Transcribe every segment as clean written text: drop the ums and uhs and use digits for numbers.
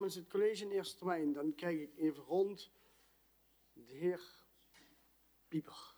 Namens het college in eerste termijn, dan kijk ik even rond. De heer Pieper.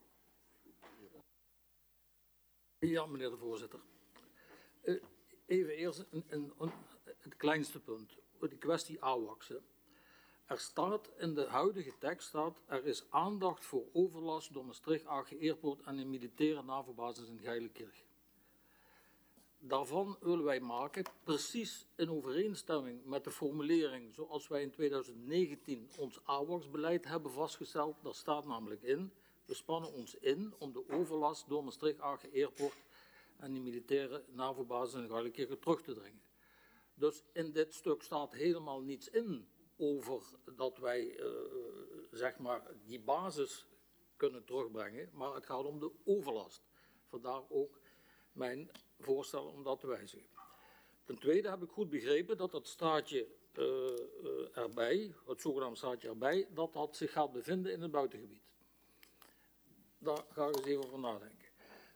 Ja, meneer de voorzitter. Even eerst het kleinste punt. Die kwestie AWACS. Er staat in de huidige tekst, er is aandacht voor overlast door Maastricht AG Airport en een militaire NAVO-basis in Geilenkirch. Daarvan willen wij maken, precies in overeenstemming met de formulering zoals wij in 2019 ons AWACS-beleid hebben vastgesteld. Daar staat namelijk in, we spannen ons in om de overlast door Maastricht AG Airport en die militaire NAVO-basis in Geilenkirch terug te dringen. Dus in dit stuk staat helemaal niets in over dat wij zeg maar die basis kunnen terugbrengen, maar het gaat om de overlast. Vandaar ook mijn voorstel om dat te wijzigen. Ten tweede heb ik goed begrepen dat dat staatje erbij, het zogenaamde staatje erbij, dat zich gaat bevinden in het buitengebied. Daar ga ik eens even over nadenken.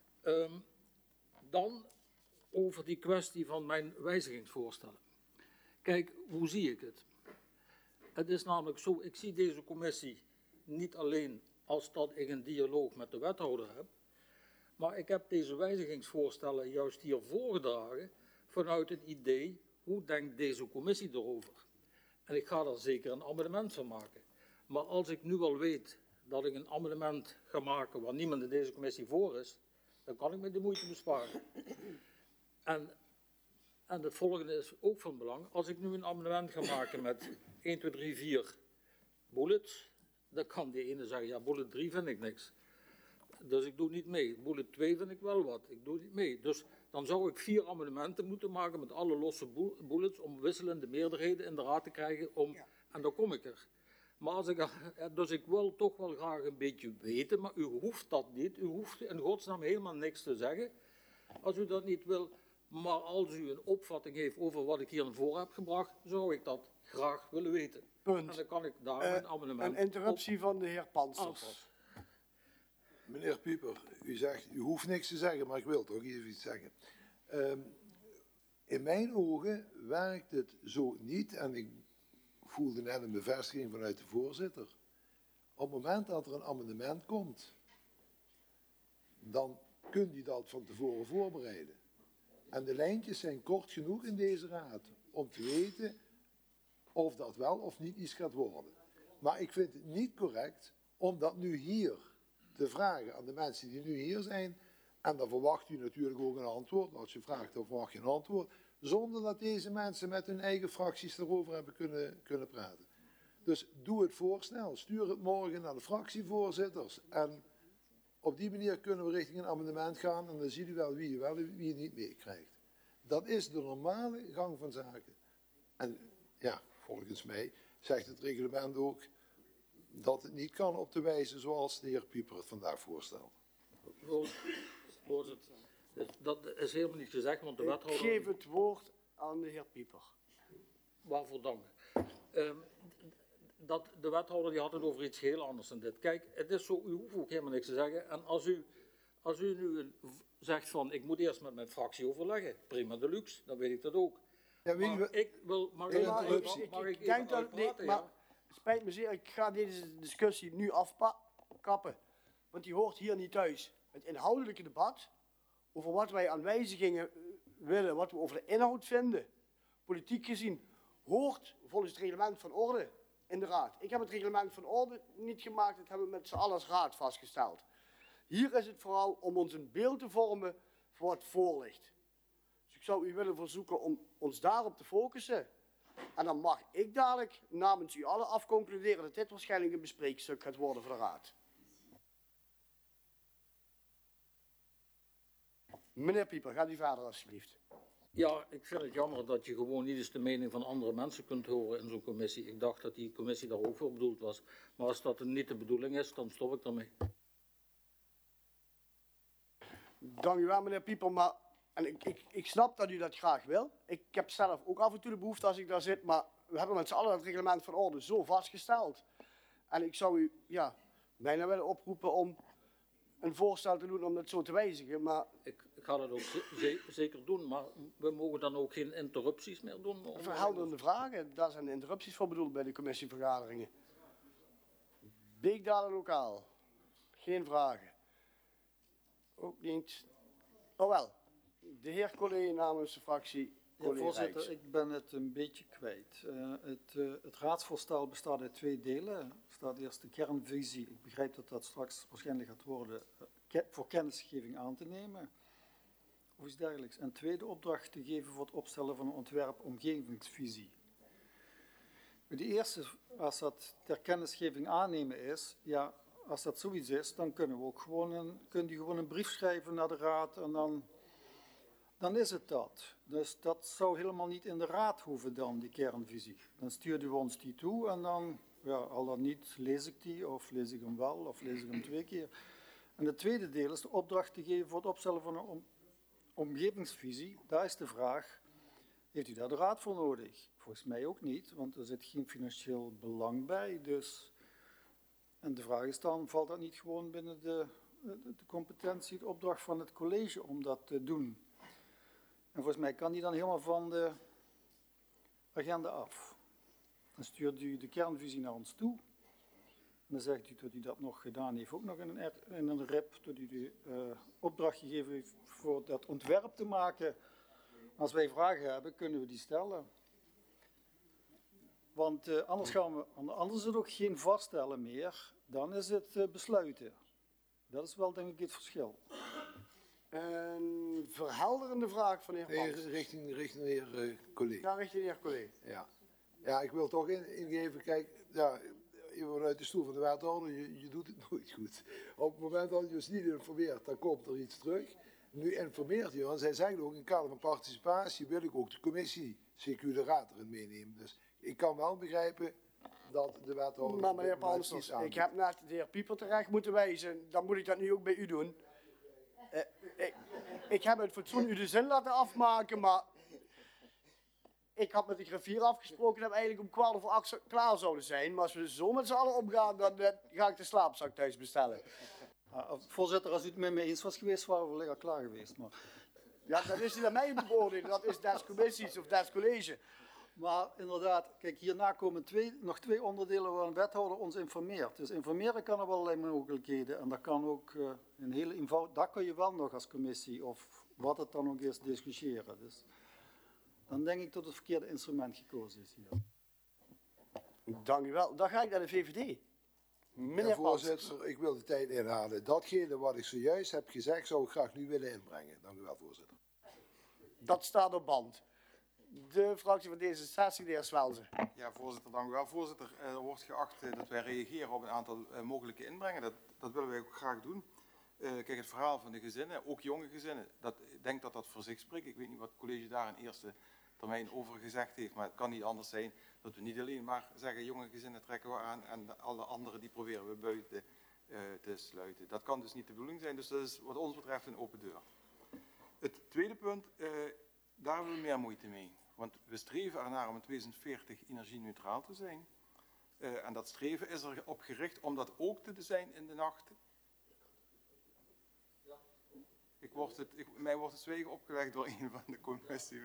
Dan over die kwestie van mijn wijzigingsvoorstellen. Kijk, hoe zie ik het? Het is namelijk zo, ik zie deze commissie niet alleen als dat ik een dialoog met de wethouder heb, maar ik heb deze wijzigingsvoorstellen juist hier voorgedragen vanuit het idee, hoe denkt deze commissie erover? En ik ga daar zeker een amendement van maken. Maar als ik nu al weet dat ik een amendement ga maken waar niemand in deze commissie voor is, dan kan ik me de moeite besparen. En het volgende is ook van belang. Als ik nu een amendement ga maken met 1, 2, 3, 4 bullets, dan kan die ene zeggen, ja, bullet 3 vind ik niks. Dus ik doe niet mee. Bullet 2 vind ik wel wat. Ik doe niet mee. Dus dan zou ik 4 amendementen moeten maken met alle losse bullets om wisselende meerderheden in de raad te krijgen. En dan kom ik er. Maar dus ik wil toch wel graag een beetje weten, maar u hoeft dat niet. U hoeft in godsnaam helemaal niks te zeggen. Als u dat niet wil, maar als u een opvatting heeft over wat ik hier naar voren heb gebracht, zou ik dat graag willen weten. Punt. En dan kan ik daar een amendement een interruptie van de heer Pansters. Meneer Pieper, u zegt, u hoeft niks te zeggen, maar ik wil toch even iets zeggen. In mijn ogen werkt het zo niet, en ik voelde net een bevestiging vanuit de voorzitter. Op het moment dat er een amendement komt, dan kunt u dat van tevoren voorbereiden. En de lijntjes zijn kort genoeg in deze raad om te weten of dat wel of niet iets gaat worden. Maar ik vind het niet correct om dat nu hier te vragen aan de mensen die nu hier zijn. En dan verwacht u natuurlijk ook een antwoord. Als je vraagt, dan verwacht je een antwoord. Zonder dat deze mensen met hun eigen fracties erover hebben kunnen praten. Dus doe het voorstel. Stuur het morgen naar de fractievoorzitters. En op die manier kunnen we richting een amendement gaan. En dan ziet u wel wie je niet meekrijgt. Dat is de normale gang van zaken. En ja, volgens mij zegt het reglement ook dat het niet kan op de wijze zoals de heer Pieper het vandaag voorstelt. Voorzitter, dat is helemaal niet gezegd, want de wethouder... Ik geef het woord aan de heer Pieper. Waarvoor dank. De wethouder die had het over iets heel anders dan dit. Kijk, het is zo, u hoeft ook helemaal niks te zeggen. En als u nu zegt van, ik moet eerst met mijn fractie overleggen, prima de luxe, dan weet ik dat ook. Ja, maar ik wil... Mag ik denk dat... Nee, maar het spijt me zeer, ik ga deze discussie nu afkappen. Want die hoort hier niet thuis. Het inhoudelijke debat over wat wij aan wijzigingen willen, wat we over de inhoud vinden, politiek gezien, hoort volgens het reglement van orde in de raad. Ik heb het reglement van orde niet gemaakt, dat hebben we met z'n allen als raad vastgesteld. Hier is het vooral om ons een beeld te vormen voor wat voor ligt. Dus ik zou u willen verzoeken om ons daarop te focussen. En dan mag ik dadelijk namens u allen afconcluderen dat dit waarschijnlijk een bespreekstuk gaat worden voor de raad. Meneer Pieper, gaat u verder alsjeblieft. Ja, ik vind het jammer dat je gewoon niet eens de mening van andere mensen kunt horen in zo'n commissie. Ik dacht dat die commissie daar ook voor bedoeld was. Maar als dat niet de bedoeling is, dan stop ik ermee. Dank u wel, meneer Pieper. Maar ik snap dat u dat graag wil. Ik heb zelf ook af en toe de behoefte als ik daar zit. Maar we hebben met z'n allen het reglement van orde zo vastgesteld. En ik zou u bijna willen oproepen om een voorstel te doen om dat zo te wijzigen. Maar Ik ga dat ook zeker doen, maar we mogen dan ook geen interrupties meer doen. verhelderende vragen, daar zijn de interrupties voor bedoeld bij de commissievergaderingen. Beekdalen lokaal. Geen vragen. Ook niet. Oh wel. De heer Collé namens de fractie. Ja, voorzitter, ik ben het een beetje kwijt. Het raadsvoorstel bestaat uit 2 delen. Er staat eerst de kernvisie. Ik begrijp dat dat straks waarschijnlijk gaat worden voor kennisgeving aan te nemen. Of iets dergelijks. En tweede opdracht te geven voor het opstellen van een ontwerp-omgevingsvisie. De eerste, als dat ter kennisgeving aannemen is, ja, als dat zoiets is, dan kunnen we ook gewoon een brief schrijven naar de raad en dan is het dat. Dus dat zou helemaal niet in de raad hoeven dan, die kernvisie. Dan stuurden we ons die toe en dan, ja, al dan niet, lees ik die of lees ik hem wel of lees ik hem 2 keer. En het tweede deel is de opdracht te geven voor het opstellen van een omgevingsvisie. Daar is de vraag, heeft u daar de raad voor nodig? Volgens mij ook niet, want er zit geen financieel belang bij. Dus. En de vraag is dan, valt dat niet gewoon binnen de competentie, de opdracht van het college om dat te doen? En volgens mij kan die dan helemaal van de agenda af. Dan stuurt u de kernvisie naar ons toe. En dan zegt u dat u dat nog gedaan heeft, ook nog in een rep, dat u de opdracht gegeven heeft voor dat ontwerp te maken. Als wij vragen hebben, kunnen we die stellen. Want anders is het ook geen vaststellen meer, dan is het besluiten. Dat is wel denk ik het verschil. Een verhelderende vraag van de heer Pans. Richting de heer Collé. Ja, richting de heer Collé. Ja, ik wil toch ingeven, kijk, ja, je wordt uit de stoel van de wethouder, je doet het nooit goed. Op het moment dat je ons niet informeert, dan komt er iets terug. Nu informeert u, want zij zeggen ook in het kader van participatie wil ik ook de commissie, CQ de raad erin meenemen. Dus ik kan wel begrijpen dat de wethouder... Maar meneer Pans, ik heb net de heer Pieper terecht moeten wijzen, dan moet ik dat nu ook bij u doen. Ik heb het fatsoen u de zin laten afmaken, maar ik had met de griffier afgesproken dat we eigenlijk om 7:15 klaar zouden zijn. Maar als we zo met z'n allen omgaan, dan ga ik de slaapzak thuis bestellen. Voorzitter, als u het met mij eens was geweest, waren we lekker klaar geweest. Maar. Ja, dat is niet aan mij te beoordelen, dat is des commissies of des college. Maar inderdaad, kijk, hierna komen nog 2 onderdelen waar een wethouder ons informeert. Dus informeren kan op allerlei mogelijkheden. En dat kan ook een hele eenvoud, dat kan je wel nog als commissie, of wat het dan ook is, discussiëren. Dus dan denk ik dat het verkeerde instrument gekozen is hier. Dank u wel. Dan ga ik naar de VVD. Meneer voorzitter, ik wil de tijd inhalen. Datgene wat ik zojuist heb gezegd, zou ik graag nu willen inbrengen. Dank u wel, voorzitter. Dat staat op band. De fractie van D66, de heer Swelzen. Ja, voorzitter, dank u wel. Voorzitter, er wordt geacht dat wij reageren op een aantal mogelijke inbrengen. Dat willen wij ook graag doen. Kijk, het verhaal van de gezinnen, ook jonge gezinnen, ik denk dat dat voor zich spreekt. Ik weet niet wat het college daar in eerste termijn over gezegd heeft, maar het kan niet anders zijn dat we niet alleen maar zeggen jonge gezinnen trekken we aan en alle anderen die proberen we buiten te sluiten. Dat kan dus niet de bedoeling zijn, dus dat is wat ons betreft een open deur. Het tweede punt, daar hebben we meer moeite mee. Want we streven ernaar om in 2040 energie-neutraal te zijn. En dat streven is erop gericht om dat ook te zijn in de nacht. Mij wordt het zwijgen opgelegd door een van de commissie.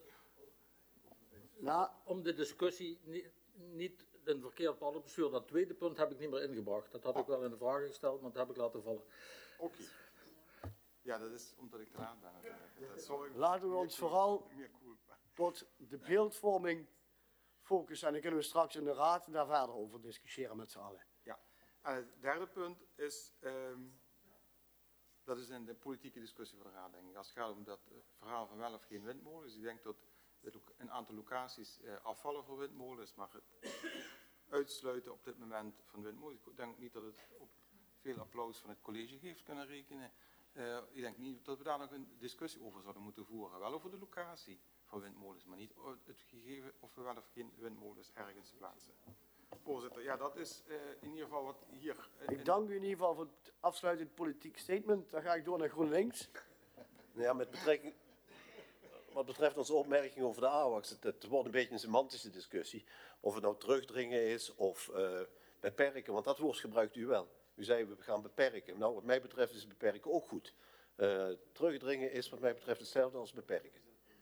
Nou, om de discussie niet een verkeerd pad op te sturen, dat tweede punt heb ik niet meer ingebracht. Dat had ik wel in de vraag gesteld, maar dat heb ik laten vallen. Oké. Ja, dat is omdat ik te laat ben. Laten we ons vooral tot de beeldvorming focussen. En dan kunnen we straks in de raad daar verder over discussiëren met z'n allen. Ja, en het derde punt is, dat is in de politieke discussie van de raad, denk ik. Als het gaat om dat verhaal van wel of geen windmolens. Ik denk dat een aantal locaties afvallen voor windmolens, maar het uitsluiten op dit moment van windmolens. Ik denk niet dat het op veel applaus van het college heeft kunnen rekenen. Ik denk niet dat we daar nog een discussie over zouden moeten voeren. Wel over de locatie van windmolens, maar niet het gegeven of we wel of geen windmolens ergens plaatsen. Voorzitter, ja, dat is in ieder geval wat hier... Ik dank u in ieder geval voor het afsluitend politiek statement. Dan ga ik door naar GroenLinks. Ja, met betrekking... Wat betreft onze opmerking over de AWACS, het wordt een beetje een semantische discussie. Of het nou terugdringen is of beperken, want dat woord gebruikt u wel. U zei we gaan beperken. Nou, wat mij betreft is beperken ook goed. Terugdringen is wat mij betreft hetzelfde als beperken.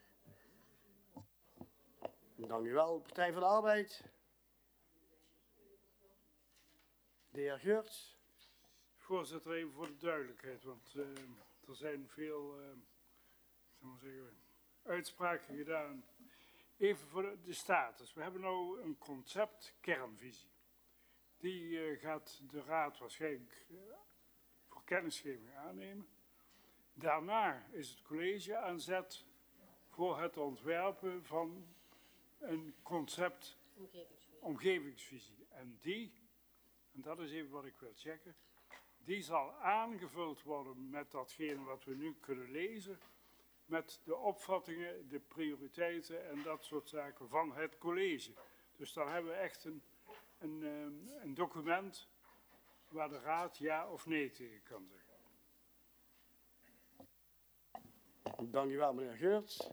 Dank u wel, Partij van de Arbeid. De heer Geurts. Voorzitter, even voor de duidelijkheid, want er zijn veel uitspraken gedaan. Even voor de status. We hebben nu een concept kernvisie. Die gaat de Raad waarschijnlijk voor kennisgeving aannemen. Daarna is het college aan zet voor het ontwerpen van een concept omgevingsvisie. En dat is even wat ik wil checken, die zal aangevuld worden met datgene wat we nu kunnen lezen, met de opvattingen, de prioriteiten en dat soort zaken van het college. Dus dan hebben we echt een document waar de Raad ja of nee tegen kan zeggen. Dank u wel, meneer Geurts.